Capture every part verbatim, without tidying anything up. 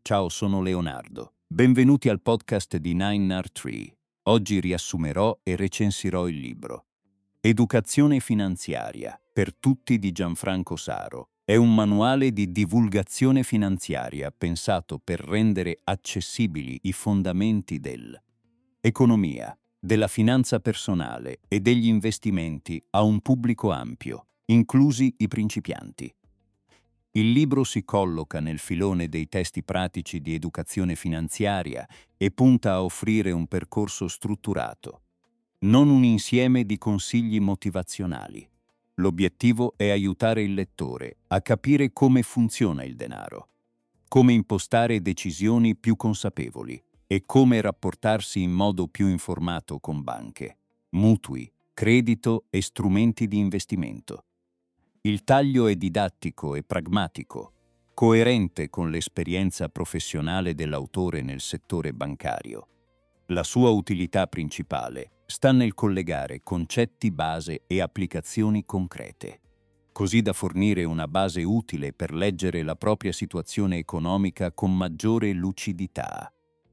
Ciao, sono Leonardo. Benvenuti al podcast di nine R tre. Oggi riassumerò e recensirò il libro Educazione finanziaria per tutti di Gianfranco Saro. È un manuale di divulgazione finanziaria pensato per rendere accessibili i fondamenti dell'economia, della finanza personale e degli investimenti a un pubblico ampio, inclusi i principianti. Il libro si colloca nel filone dei testi pratici di educazione finanziaria e punta a offrire un percorso strutturato, non un insieme di consigli motivazionali. L'obiettivo è aiutare il lettore a capire come funziona il denaro, come impostare decisioni più consapevoli e come rapportarsi in modo più informato con banche, mutui, credito e strumenti di investimento. Il taglio è didattico e pragmatico, coerente con l'esperienza professionale dell'autore nel settore bancario. La sua utilità principale sta nel collegare concetti base e applicazioni concrete, così da fornire una base utile per leggere la propria situazione economica con maggiore lucidità.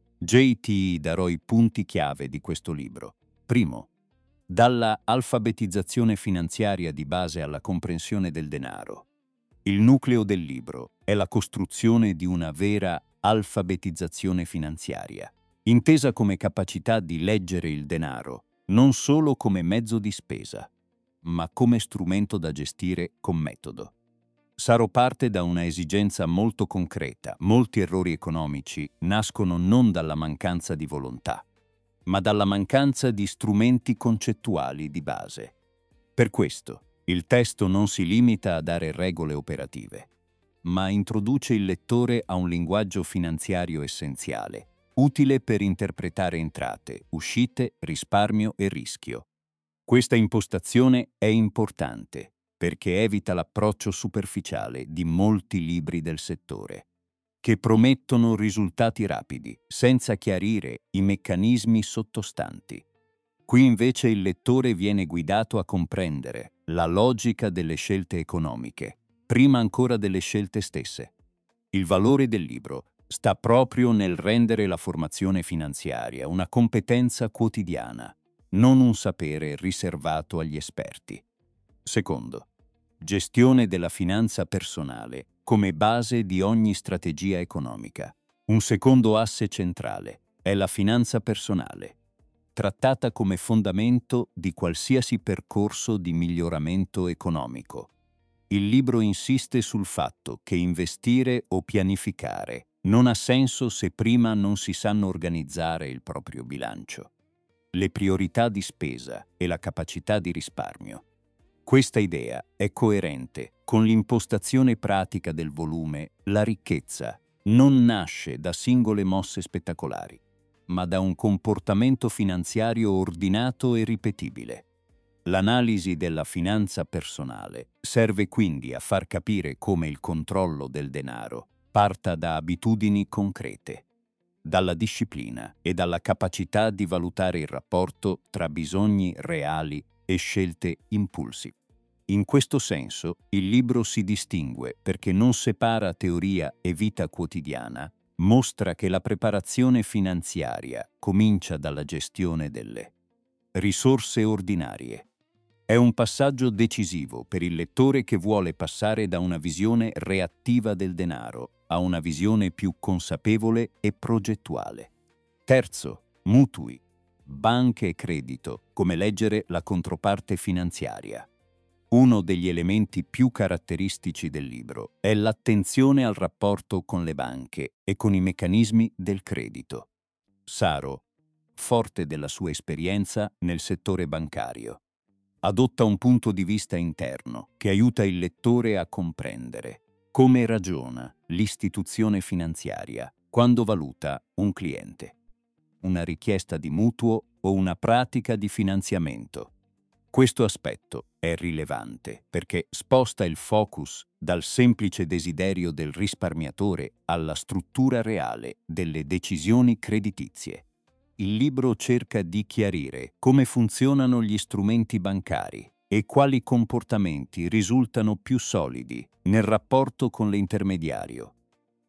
J T darò i punti chiave di questo libro. Primo, dalla alfabetizzazione finanziaria di base alla comprensione del denaro. Il nucleo del libro è la costruzione di una vera alfabetizzazione finanziaria, intesa come capacità di leggere il denaro non solo come mezzo di spesa, ma come strumento da gestire con metodo. Saro parte da una esigenza molto concreta. Molti errori economici nascono non dalla mancanza di volontà, ma dalla mancanza di strumenti concettuali di base. Per questo, il testo non si limita a dare regole operative, ma introduce il lettore a un linguaggio finanziario essenziale, utile per interpretare entrate, uscite, risparmio e rischio. Questa impostazione è importante perché evita l'approccio superficiale di molti libri del settore, che promettono risultati rapidi, senza chiarire i meccanismi sottostanti. Qui invece il lettore viene guidato a comprendere la logica delle scelte economiche, prima ancora delle scelte stesse. Il valore del libro sta proprio nel rendere la formazione finanziaria una competenza quotidiana, non un sapere riservato agli esperti. Secondo, gestione della finanza personale come base di ogni strategia economica. Un secondo asse centrale è la finanza personale, trattata come fondamento di qualsiasi percorso di miglioramento economico. Il libro insiste sul fatto che investire o pianificare non ha senso se prima non si sanno organizzare il proprio bilancio, le priorità di spesa e la capacità di risparmio. Questa idea è coerente con l'impostazione pratica del volume La ricchezza non nasce da singole mosse spettacolari, ma da un comportamento finanziario ordinato e ripetibile. L'analisi della finanza personale serve quindi a far capire come il controllo del denaro parta da abitudini concrete, dalla disciplina e dalla capacità di valutare il rapporto tra bisogni reali e scelte impulsive. In questo senso, il libro si distingue perché non separa teoria e vita quotidiana, mostra che la preparazione finanziaria comincia dalla gestione delle risorse ordinarie. È un passaggio decisivo per il lettore che vuole passare da una visione reattiva del denaro a una visione più consapevole e progettuale. Terzo, mutui, banche e credito, come leggere la controparte finanziaria. Uno degli elementi più caratteristici del libro è l'attenzione al rapporto con le banche e con i meccanismi del credito. Saro, forte della sua esperienza nel settore bancario, adotta un punto di vista interno che aiuta il lettore a comprendere come ragiona l'istituzione finanziaria quando valuta un cliente, una richiesta di mutuo o una pratica di finanziamento. Questo aspetto è rilevante perché sposta il focus dal semplice desiderio del risparmiatore alla struttura reale delle decisioni creditizie. Il libro cerca di chiarire come funzionano gli strumenti bancari e quali comportamenti risultano più solidi nel rapporto con l'intermediario.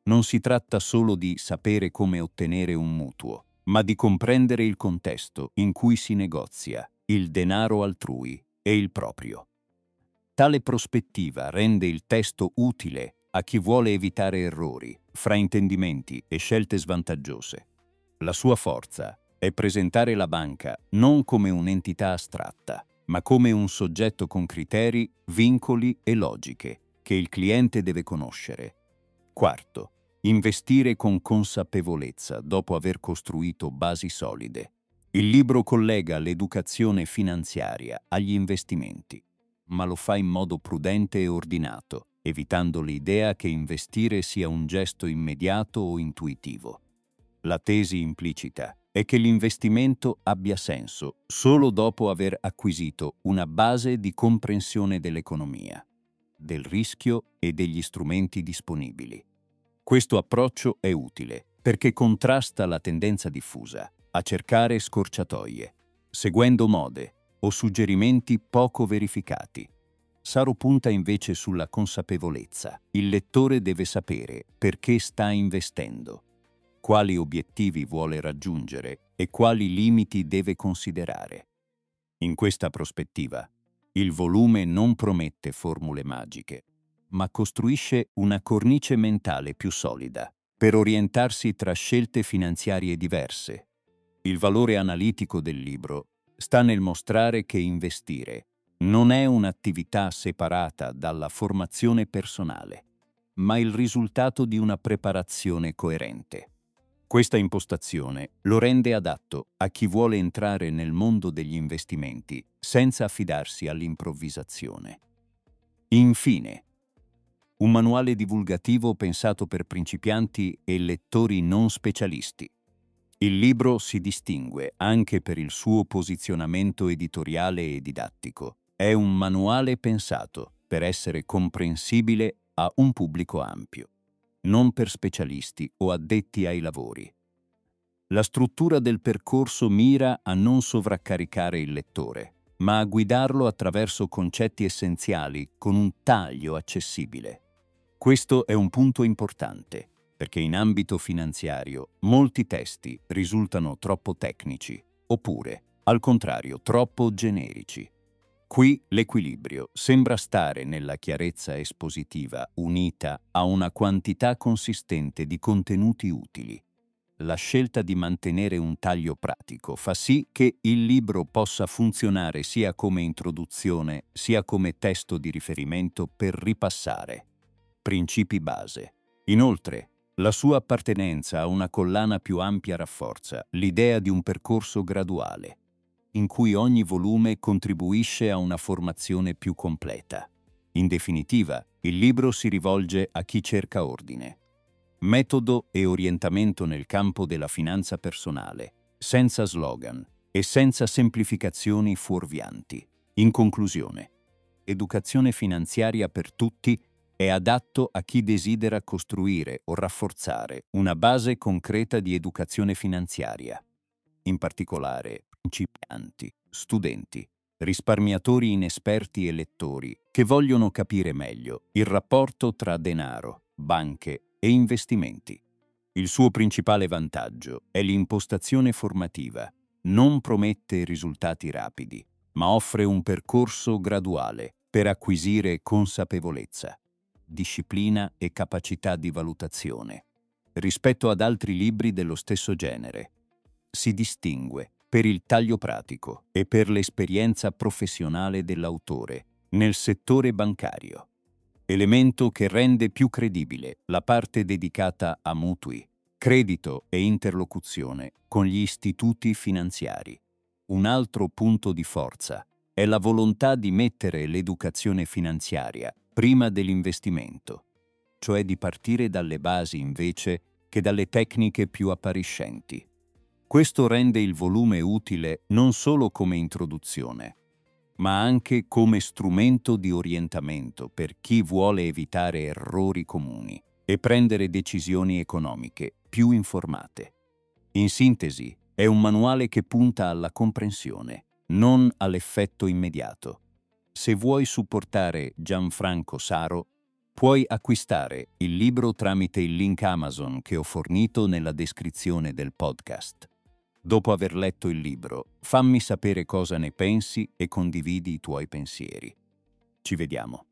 Non si tratta solo di sapere come ottenere un mutuo, ma di comprendere il contesto in cui si negozia, il denaro altrui e il proprio. Tale prospettiva rende il testo utile a chi vuole evitare errori, fraintendimenti e scelte svantaggiose. La sua forza è presentare la banca non come un'entità astratta, ma come un soggetto con criteri, vincoli e logiche che il cliente deve conoscere. Quarto, investire con consapevolezza dopo aver costruito basi solide. Il libro collega l'educazione finanziaria agli investimenti, ma lo fa in modo prudente e ordinato, evitando l'idea che investire sia un gesto immediato o intuitivo. La tesi implicita è che l'investimento abbia senso solo dopo aver acquisito una base di comprensione dell'economia, del rischio e degli strumenti disponibili. Questo approccio è utile perché contrasta la tendenza diffusa a cercare scorciatoie, seguendo mode o suggerimenti poco verificati. Saro punta invece sulla consapevolezza. Il lettore deve sapere perché sta investendo, quali obiettivi vuole raggiungere e quali limiti deve considerare. In questa prospettiva, il volume non promette formule magiche, ma costruisce una cornice mentale più solida per orientarsi tra scelte finanziarie diverse. Il valore analitico del libro sta nel mostrare che investire non è un'attività separata dalla formazione personale, ma il risultato di una preparazione coerente. Questa impostazione lo rende adatto a chi vuole entrare nel mondo degli investimenti senza affidarsi all'improvvisazione. Infine, un manuale divulgativo pensato per principianti e lettori non specialisti. Il libro si distingue anche per il suo posizionamento editoriale e didattico. È un manuale pensato per essere comprensibile a un pubblico ampio, non per specialisti o addetti ai lavori. La struttura del percorso mira a non sovraccaricare il lettore, ma a guidarlo attraverso concetti essenziali con un taglio accessibile. Questo è un punto importante, perché in ambito finanziario molti testi risultano troppo tecnici, oppure, al contrario, troppo generici. Qui l'equilibrio sembra stare nella chiarezza espositiva unita a una quantità consistente di contenuti utili. La scelta di mantenere un taglio pratico fa sì che il libro possa funzionare sia come introduzione sia come testo di riferimento per ripassare principi base. Inoltre, la sua appartenenza a una collana più ampia rafforza l'idea di un percorso graduale, in cui ogni volume contribuisce a una formazione più completa. In definitiva, il libro si rivolge a chi cerca ordine, metodo e orientamento nel campo della finanza personale, senza slogan e senza semplificazioni fuorvianti. In conclusione, educazione finanziaria per tutti è adatto a chi desidera costruire o rafforzare una base concreta di educazione finanziaria, in particolare principianti, studenti, risparmiatori inesperti e lettori che vogliono capire meglio il rapporto tra denaro, banche e investimenti. Il suo principale vantaggio è l'impostazione formativa. Non promette risultati rapidi, ma offre un percorso graduale per acquisire consapevolezza, disciplina e capacità di valutazione. Rispetto ad altri libri dello stesso genere, si distingue per il taglio pratico e per l'esperienza professionale dell'autore nel settore bancario, elemento che rende più credibile la parte dedicata a mutui, credito e interlocuzione con gli istituti finanziari. Un altro punto di forza è la volontà di mettere l'educazione finanziaria prima dell'investimento, cioè di partire dalle basi invece che dalle tecniche più appariscenti. Questo rende il volume utile non solo come introduzione, ma anche come strumento di orientamento per chi vuole evitare errori comuni e prendere decisioni economiche più informate. In sintesi, è un manuale che punta alla comprensione, non all'effetto immediato. Se vuoi supportare Gianfranco Saro, Puoi acquistare il libro tramite il link Amazon che ho fornito nella descrizione del podcast. Dopo aver letto il libro, fammi sapere cosa ne pensi e condividi i tuoi pensieri. Ci vediamo.